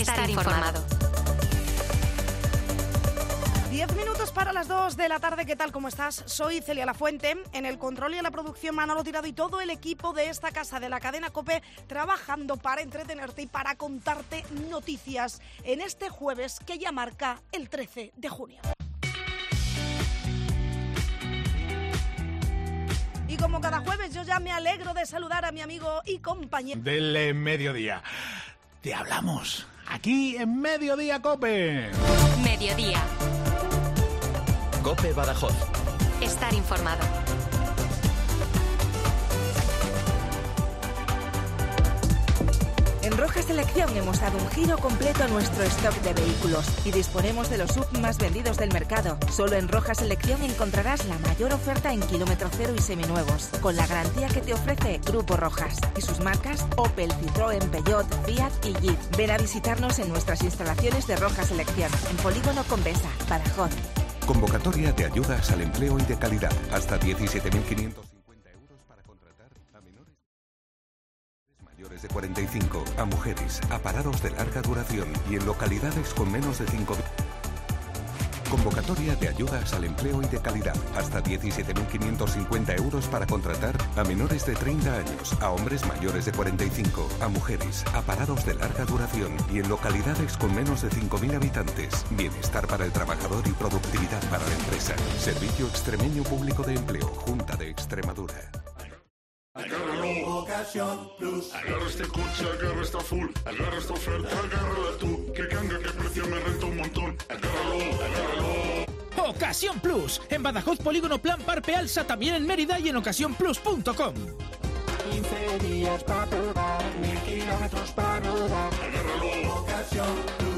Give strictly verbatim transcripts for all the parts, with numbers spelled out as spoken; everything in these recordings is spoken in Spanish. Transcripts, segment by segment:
Estar informado. Diez minutos para las dos de la tarde. ¿Qué tal? ¿Cómo estás? Soy Celia Lafuente. En el control y en la producción Manolo Tirado y todo el equipo de esta casa de la cadena COPE trabajando para entretenerte y para contarte noticias en este jueves que ya marca el trece de junio. Y como cada jueves yo ya me alegro de saludar a mi amigo y compañero del eh, mediodía. Te hablamos aquí en Mediodía COPE. Mediodía. COPE Badajoz. Estar informado. En Roja Selección hemos dado un giro completo a nuestro stock de vehículos y disponemos de los S U V más vendidos del mercado. Solo en Roja Selección encontrarás la mayor oferta en kilómetro cero y seminuevos, con la garantía que te ofrece Grupo Rojas y sus marcas Opel, Citroën, Peugeot, Fiat y Jeep. Ven a visitarnos en nuestras instalaciones de Roja Selección, en Polígono Convesa, Badajoz. Convocatoria de ayudas al empleo y de calidad. Hasta diecisiete mil quinientos cincuenta euros para contratar a menores mayores de cuarenta y cinco, a mujeres, a parados de larga duración y en localidades con menos de cinco mil. Convocatoria de ayudas al empleo y de calidad. Hasta diecisiete mil quinientos cincuenta euros para contratar a menores de treinta años, a hombres mayores de cuarenta y cinco, a mujeres, a parados de larga duración y en localidades con menos de cinco mil habitantes. Bienestar para el trabajador y productividad para la empresa. Servicio Extremeño Público de Empleo, Junta de Extremadura. Agárralo, Ocasión Plus. Agarra este coche, agarra esta full. Agarra esta oferta, agárrala tú. Que canga, que precio me renta un montón. Agárralo, agárralo. Ocasión Plus. En Badajoz, Polígono Plan Parpe Alsa, también en Mérida y en ocasión plus punto com. quince días para probar, mil kilómetros para rodar. Agárralo, Ocasión Plus.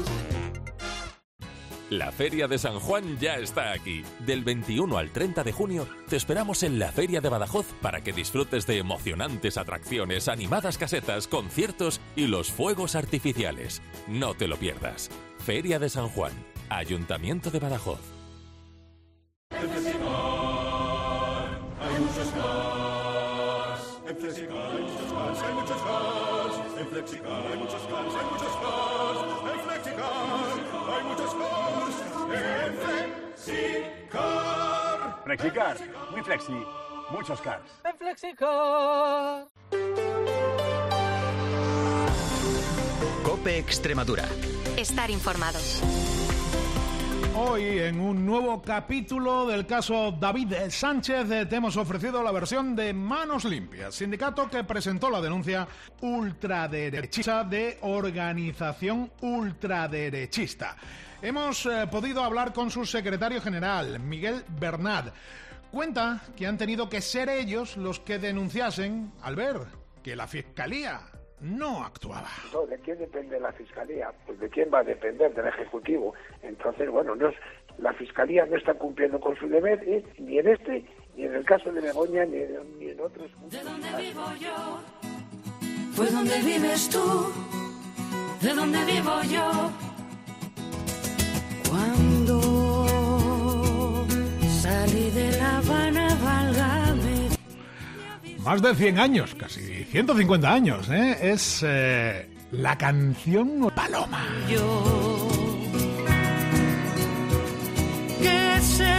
La Feria de San Juan ya está aquí. Del veintiuno al treinta de junio te esperamos en la Feria de Badajoz para que disfrutes de emocionantes atracciones, animadas casetas, conciertos y los fuegos artificiales. No te lo pierdas. Feria de San Juan, Ayuntamiento de Badajoz. En Flexicar hay muchos cars. En Flexicar hay muchos cars, hay muchos cars. En Flexicar hay muchos cars, hay muchos cars. En Flexicar hay muchos cars. Flexicar. Flexicar, muy flexi, muchos cars. En Flexicar. COPE Extremadura. Estar informado. Hoy, en un nuevo capítulo del caso David Sánchez, te hemos ofrecido la versión de Manos Limpias, sindicato que presentó la denuncia ultraderechista de organización ultraderechista. Hemos eh, podido hablar con su secretario general, Miguel Bernat. Cuenta que han tenido que ser ellos los que denunciasen al ver que la Fiscalía no actuaba. ¿De quién depende la Fiscalía? Pues de quién va a depender, del Ejecutivo. Entonces, bueno, no es, la Fiscalía no está cumpliendo con su deber, ¿eh? Ni en este, ni en el caso de Begoña, ni, ni en otros. De donde vivo yo, fue donde vives tú, de donde vivo yo. Cuando salí de La Habana, válgame. Más de cien años, casi ciento cincuenta años, ¿eh? Es eh, la canción Paloma. Yo, que sé,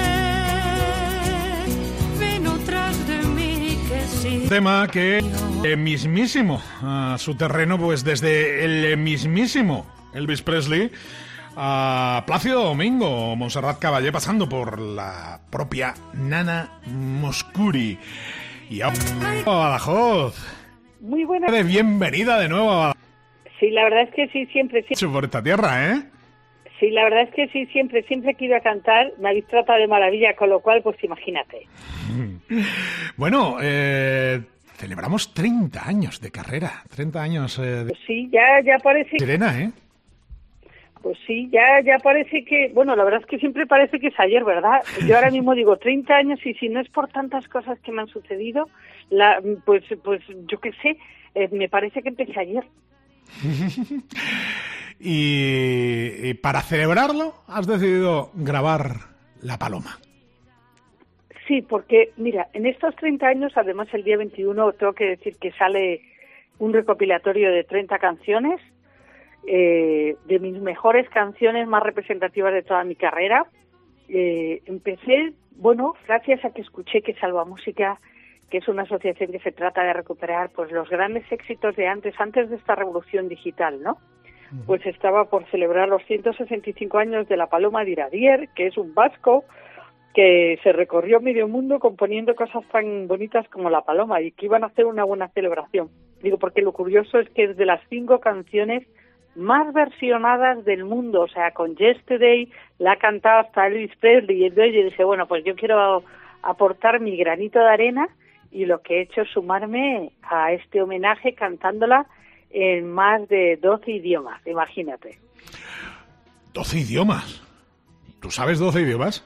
vino tras de mí, que sí. Tema que el mismísimo a su terreno, pues desde el mismísimo Elvis Presley a Plácido Domingo, Montserrat Caballé, pasando por la propia Nana Mouskouri. Y ahora a Badajoz. Muy buena. Bienvenida de nuevo a Badajoz. Sí, la verdad es que sí, siempre, siempre. Por esta tierra, ¿eh? Sí, la verdad es que sí, siempre, siempre que iba a cantar me habéis tratado de maravilla, con lo cual, pues imagínate. Bueno, eh, celebramos treinta años de carrera, treinta años eh, de... Pues sí, ya, ya parece... Serena, ¿eh? Pues sí, ya ya parece que... Bueno, la verdad es que siempre parece que es ayer, ¿verdad? Yo ahora mismo digo treinta años y si no es por tantas cosas que me han sucedido, la, pues pues yo qué sé, eh, me parece que empecé ayer. y, y para celebrarlo has decidido grabar La Paloma. Sí, porque mira, en estos treinta años, además el día veintiuno, tengo que decir que sale un recopilatorio de treinta canciones eh, de mis mejores canciones más representativas de toda mi carrera. Eh, empecé, bueno, gracias a que escuché que Salva Música, que es una asociación que se trata de recuperar pues los grandes éxitos de antes, antes de esta revolución digital, ¿no? Uh-huh. Pues estaba por celebrar los ciento sesenta y cinco años de La Paloma de Iradier, que es un vasco que se recorrió medio mundo componiendo cosas tan bonitas como La Paloma y que iban a hacer una buena celebración. Digo, porque lo curioso es que es de las cinco canciones más versionadas del mundo, o sea, con Yesterday la ha cantado hasta Elvis Presley, y entonces yo dije, bueno, pues yo quiero aportar mi granito de arena, y lo que he hecho es sumarme a este homenaje cantándola en más de doce idiomas, imagínate. ¿doce idiomas? ¿Tú sabes doce idiomas?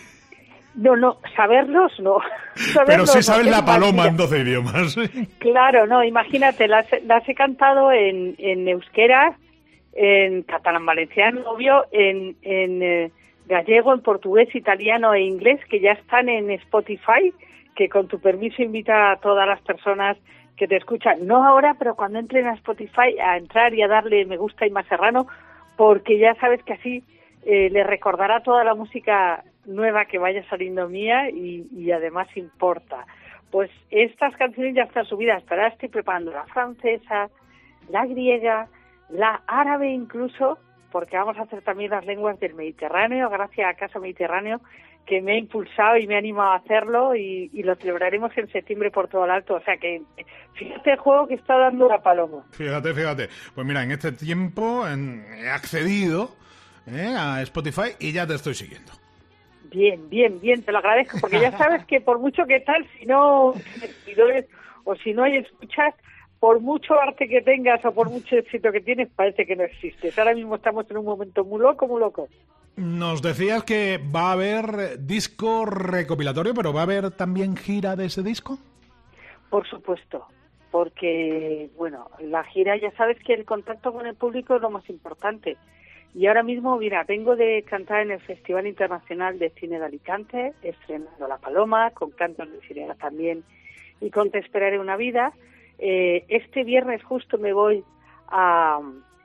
No, no, saberlos no. Saberlos, Pero sí no, sabes La Paloma imagina. en doce idiomas. Claro, no, imagínate, las, las he cantado en, en euskera, en catalán valenciano, obvio, en, en eh, gallego, en portugués, italiano e inglés, que ya están en Spotify, que con tu permiso invita a todas las personas que te escuchan, no ahora, pero cuando entren a Spotify, a entrar y a darle me gusta y más serrano, porque ya sabes que así eh, le recordará toda la música nueva que vaya saliendo mía y, y además importa. Pues estas canciones ya están subidas, pero ahora estoy preparando la francesa, la griega, la árabe incluso, porque vamos a hacer también las lenguas del Mediterráneo, gracias a Casa Mediterráneo, que me ha impulsado y me ha animado a hacerlo, y, y lo celebraremos en septiembre por todo el alto. O sea que, fíjate el juego que está dando La Paloma. Fíjate, fíjate. Pues mira, en este tiempo en, he accedido eh, a Spotify y ya te estoy siguiendo. Bien, bien, bien, te lo agradezco, porque ya sabes que por mucho que tal, si no tienes seguidores o si no hay escuchas, por mucho arte que tengas o por mucho éxito que tienes, parece que no existes. Ahora mismo estamos en un momento muy loco, muy loco. Nos decías que va a haber disco recopilatorio, pero ¿va a haber también gira de ese disco? Por supuesto, porque, bueno, la gira, ya sabes que el contacto con el público es lo más importante. Y ahora mismo, mira, vengo de cantar en el Festival Internacional de Cine de Alicante, estrenando La Paloma, con cantos de sirena también, y con Te esperaré una vida. Eh, este viernes justo me voy a,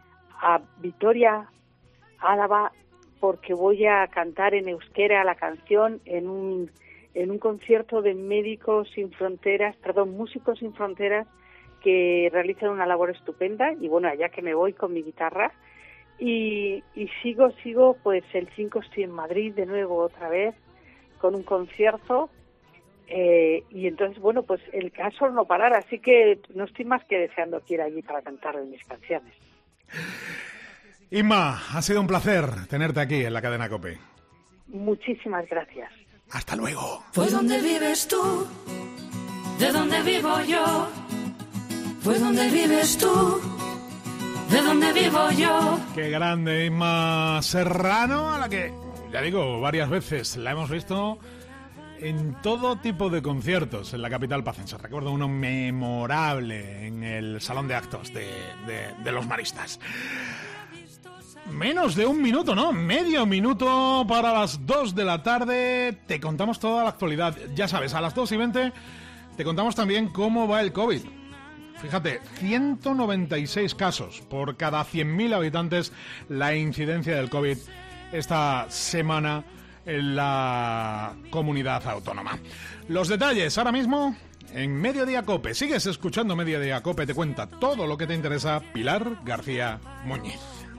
a Vitoria, Álava, porque voy a cantar en euskera la canción en un en un concierto de Médicos Sin Fronteras, perdón, Músicos Sin Fronteras, que realizan una labor estupenda. Y bueno, allá que me voy con mi guitarra y, y sigo, sigo, pues el cinco estoy en Madrid de nuevo otra vez con un concierto. Eh, y entonces, bueno, pues el caso no parar, así que no estoy más que deseando que ir allí para cantar mis canciones. Inma, ha sido un placer tenerte aquí en la cadena COPE. Muchísimas gracias. Hasta luego. Fue donde vives tú, de donde vivo yo. Fue donde vives tú, de donde vivo yo. Qué grande, Inma Serrano, a la que, ya digo, varias veces la hemos visto en todo tipo de conciertos en la capital pacense. Recuerdo uno memorable en el Salón de Actos de, de, de los Maristas. Menos de un minuto, ¿no? Medio minuto para las dos de la tarde. Te contamos toda la actualidad. Ya sabes, a las dos y veinte te contamos también cómo va el COVID. Fíjate, ciento noventa y seis casos por cada cien mil habitantes la incidencia del COVID esta semana en la comunidad autónoma. Los detalles ahora mismo en Mediodía COPE. Sigues escuchando Mediodía COPE, te cuenta todo lo que te interesa Pilar García Muñiz.